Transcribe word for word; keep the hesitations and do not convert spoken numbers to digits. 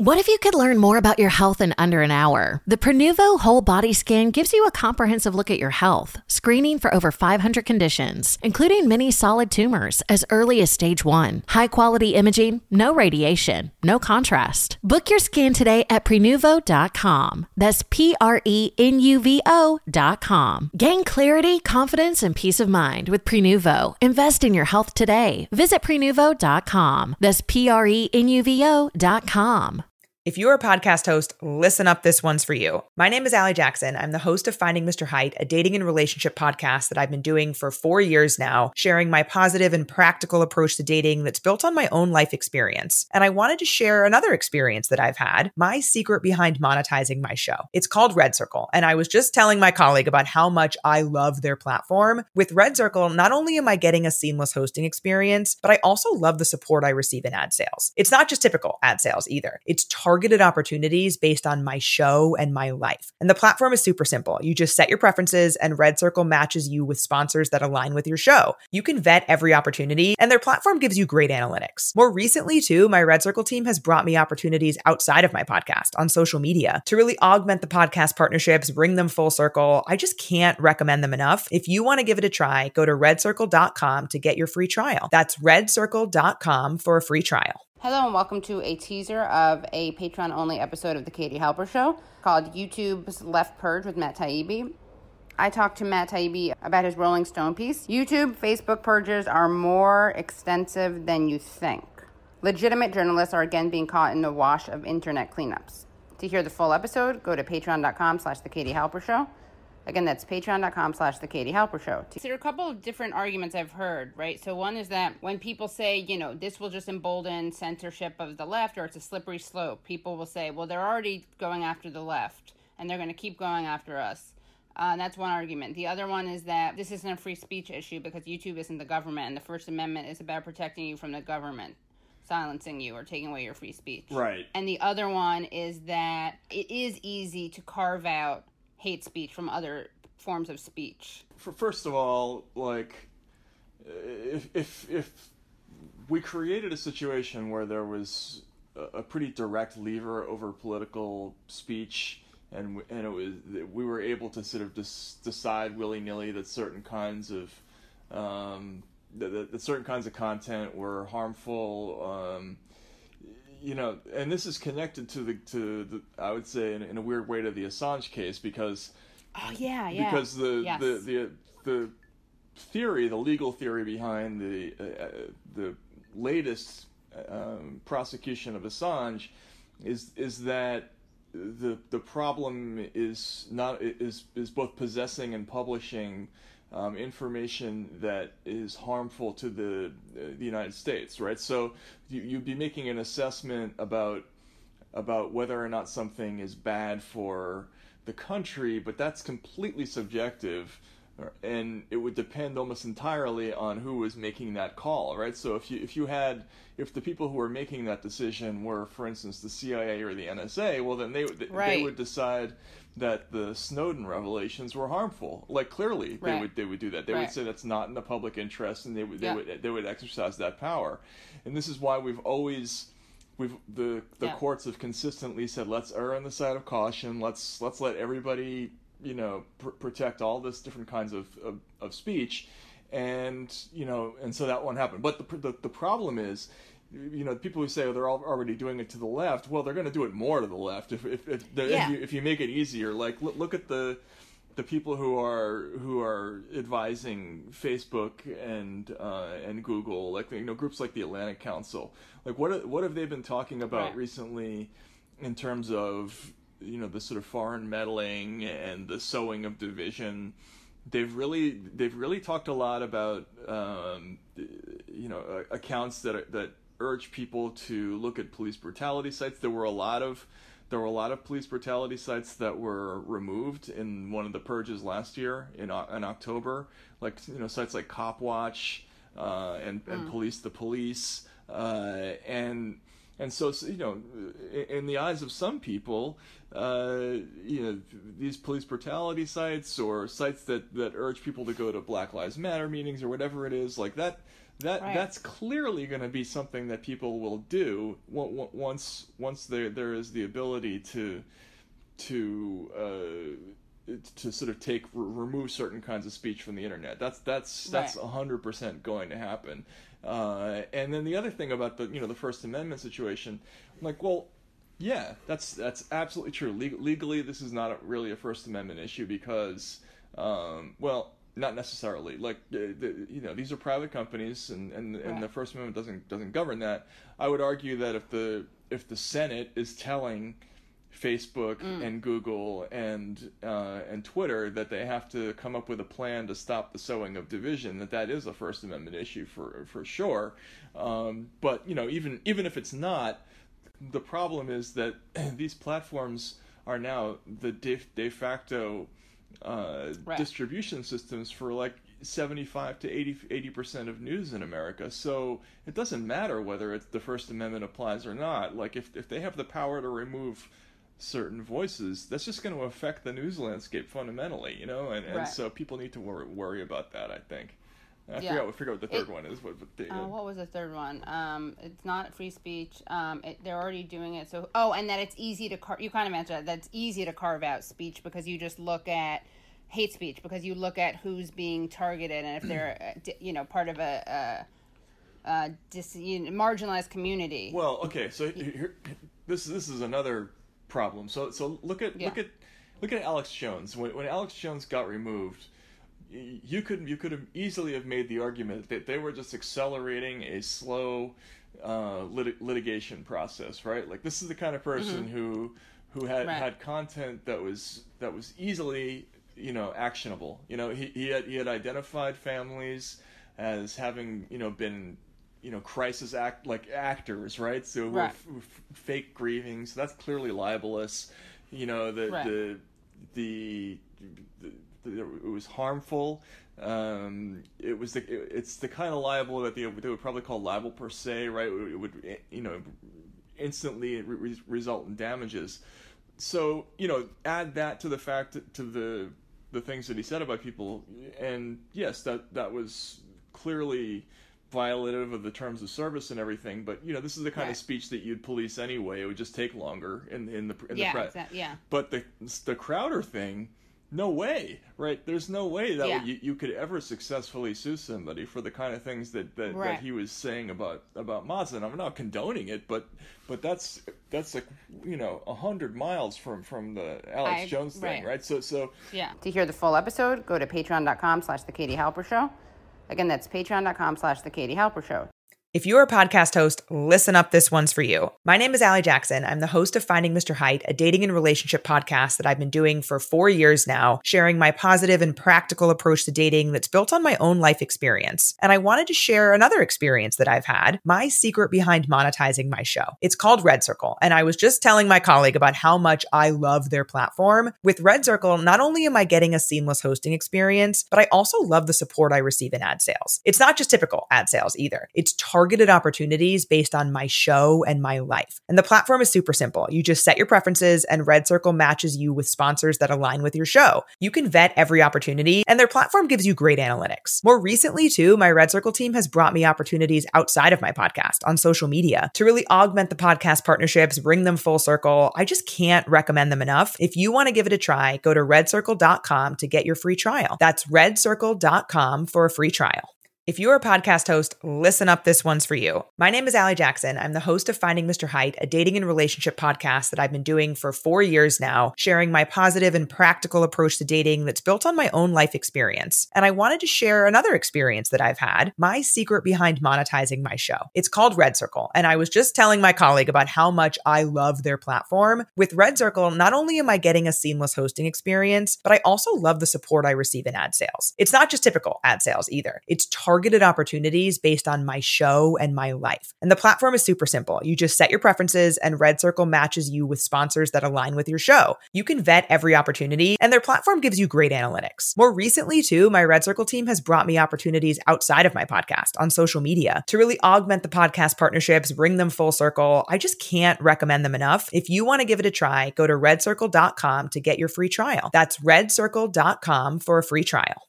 What if you could learn more about your health in under an hour? The Prenuvo Whole Body Scan gives you a comprehensive look at your health, screening for over five hundred conditions, including many solid tumors as early as stage one. High-quality imaging, no radiation, no contrast. Book your scan today at prenuvo dot com. That's P R E N U V O dot com. Gain clarity, confidence, and peace of mind with Prenuvo. Invest in your health today. Visit prenuvo dot com. That's P R E N U V O dot com. If you're a podcast host, listen up, this one's for you. My name is Allie Jackson. I'm the host of Finding Mister Height, a dating and relationship podcast that I've been doing for four years now, sharing my positive and practical approach to dating that's built on my own life experience. And I wanted to share another experience that I've had, my secret behind monetizing my show. It's called Red Circle, and I was just telling my colleague about how much I love their platform. With Red Circle, not only am I getting a seamless hosting experience, but I also love the support I receive in ad sales. It's not just typical ad sales either. It's targeted targeted opportunities based on my show and my life. And the platform is super simple. You just set your preferences and Red Circle matches you with sponsors that align with your show. You can vet every opportunity and their platform gives you great analytics. More recently too, my Red Circle team has brought me opportunities outside of my podcast on social media to really augment the podcast partnerships, bring them full circle. I just can't recommend them enough. If you want to give it a try, go to red circle dot com to get your free trial. That's red circle dot com for a free trial. Hello and welcome to a teaser of a Patreon-only episode of The Katie Halper Show called YouTube's Left Purge with Matt Taibbi. I talked to Matt Taibbi about his Rolling Stone piece. YouTube, Facebook purges are more extensive than you think. Legitimate journalists are again being caught in the wash of internet cleanups. To hear the full episode, go to patreon dot com slash The Katie Halper Show. Again, that's patreon dot com slash The Katie Halper Show. So there are a couple of different arguments I've heard, right? So one is that when people say, you know, this will just embolden censorship of the left or it's a slippery slope, people will say, well, they're already going after the left and they're going to keep going after us. Uh, that's one argument. The other one is that this isn't a free speech issue because YouTube isn't the government and the First Amendment is about protecting you from the government silencing you or taking away your free speech. Right. And the other one is that it is easy to carve out hate speech from other forms of speech. For first of all, like, if if if we created a situation where there was a, a pretty direct lever over political speech, and and it was we were able to sort of dis, decide willy nilly that certain kinds of um, that, that certain kinds of content were harmful. Um, You know, and this is connected to the to the I would say in, in a weird way to the Assange case because oh yeah yeah because the yes. the, the the theory the legal theory behind the uh, the latest um, prosecution of Assange is is that the the problem is not is is both possessing and publishing Um, information that is harmful to the uh, the United States, right? So you, you'd be making an assessment about about whether or not something is bad for the country, but that's completely subjective, and it would depend almost entirely on who was making that call, right? So if you if you had if the people who were making that decision were, for instance, the C I A or the N S A, well, then they they, right. they would decide that the Snowden revelations were harmful. Like clearly, right. they would they would do that. They right. would say that's not in the public interest, and they would they yeah. would they would exercise that power. And this is why we've always we've the the yeah. courts have consistently said let's err on the side of caution. Let's let's let everybody you know pr- protect all this different kinds of, of of speech, and you know and so that won't happen. But the the, the problem is. You know, people who say oh, they're all already doing it to the left. Well, they're going to do it more to the left if if if, the, yeah. if, you, if you make it easier. Like look, look at the the people who are who are advising Facebook and uh, and Google, like you know groups like the Atlantic Council. Like what what have they been talking about right. recently in terms of you know the sort of foreign meddling and the sowing of division? They've really they've really talked a lot about um, you know accounts that that. urge people to look at police brutality sites. There were a lot of there were a lot of police brutality sites that were removed in one of the purges last year in in October, like you know sites like Copwatch uh, and and mm. Police the Police uh, and and so you know in, in the eyes of some people, uh, you know these police brutality sites or sites that that urge people to go to Black Lives Matter meetings or whatever it is like that. that Right. that's clearly going to be something that people will do once once there there is the ability to to uh, to sort of take remove certain kinds of speech from the internet. That's that's that's a hundred percent going to happen. Uh, and then the other thing about the you know the First Amendment situation, I'm like, well, yeah, that's that's absolutely true. Leg- legally, this is not a, really a First Amendment issue because, um, well, not necessarily. Like, the, the, you know, these are private companies, and, and, and Right. the First Amendment doesn't doesn't govern that. I would argue that if the if the Senate is telling Facebook mm. and Google and uh, and Twitter that they have to come up with a plan to stop the sowing of division, that that is a First Amendment issue for for sure. Um, but you know, even even if it's not, the problem is that these platforms are now the de, de facto uh, right. distribution systems for like seventy-five to eighty percent of news in America. So it doesn't matter whether it's the First Amendment applies or not. Like if if they have the power to remove certain voices, that's just going to affect the news landscape fundamentally, you know, and, and right. so people need to worry, worry about that, I think. I yeah. forgot, I forgot what the third it, one is. What, what, the, uh, what was the third one? Um, it's not free speech. Um, it, they're already doing it. So, oh, and that it's easy to, car- you kind of mentioned that, that's easy to carve out speech because you just look at hate speech, because you look at who's being targeted and if they're, you know, part of a, a, a dis, you know, marginalized community. Well, okay, so here, this this is another problem. So so look at yeah. look at look at Alex Jones. When when Alex Jones got removed, you could you could have easily have made the argument that they were just accelerating a slow uh, lit- litigation process, right? Like this is the kind of person mm-hmm. who who had right. had content that was that was easily, you know, actionable. You know, he he had he had identified families as having, you know, been, you know, crisis act like actors, right? So right. f- f- fake grieving. So that's clearly libelous. You know, the right. the, the the the it was harmful. Um, it was the it, it's the kind of libel that they, they would probably call libel per se, right? It would, you know, instantly re- result in damages. So, you know, add that to the fact to the the things that he said about people, and yes, that that was clearly violative of the terms of service and everything, but you know, this is the kind right. of speech that you'd police anyway. It would just take longer in in the in yeah, the press. Exactly, yeah. But the the Crowder thing, no way, right? There's no way that yeah. you, you could ever successfully sue somebody for the kind of things that that, right. that he was saying about about Mazda. I'm not condoning it, but but that's that's like, you know, a hundred miles from from the Alex I, Jones thing, right. right? So so yeah. To hear the full episode, go to patreon dot com slash the Katie Halper Show. Again, that's patreon dot com slash the Katie Halper Show. If you're a podcast host, listen up, this one's for you. My name is Allie Jackson. I'm the host of Finding Mister Height, a dating and relationship podcast that I've been doing for four years now, sharing my positive and practical approach to dating that's built on my own life experience. And I wanted to share another experience that I've had, my secret behind monetizing my show. It's called Red Circle, and I was just telling my colleague about how much I love their platform. With Red Circle, not only am I getting a seamless hosting experience, but I also love the support I receive in ad sales. It's not just typical ad sales either. It's targeted targeted opportunities based on my show and my life. And the platform is super simple. You just set your preferences and Red Circle matches you with sponsors that align with your show. You can vet every opportunity and their platform gives you great analytics. More recently too, my Red Circle team has brought me opportunities outside of my podcast on social media to really augment the podcast partnerships, bring them full circle. I just can't recommend them enough. If you want to give it a try, go to red circle dot com to get your free trial. That's red circle dot com for a free trial. If you're a podcast host, listen up, this one's for you. My name is Allie Jackson. I'm the host of Finding Mister Height, a dating and relationship podcast that I've been doing for four years now, sharing my positive and practical approach to dating that's built on my own life experience. And I wanted to share another experience that I've had, my secret behind monetizing my show. It's called Red Circle, and I was just telling my colleague about how much I love their platform. With Red Circle, not only am I getting a seamless hosting experience, but I also love the support I receive in ad sales. It's not just typical ad sales either. It's targeted targeted opportunities based on my show and my life. And the platform is super simple. You just set your preferences and Red Circle matches you with sponsors that align with your show. You can vet every opportunity and their platform gives you great analytics. More recently too, my Red Circle team has brought me opportunities outside of my podcast on social media to really augment the podcast partnerships, bring them full circle. I just can't recommend them enough. If you want to give it a try, go to red circle dot com to get your free trial. That's red circle dot com for a free trial.